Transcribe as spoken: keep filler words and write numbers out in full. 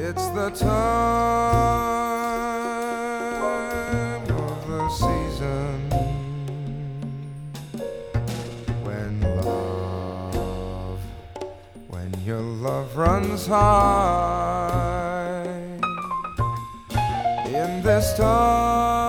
It's the time of the season when love, when your love runs high. In this time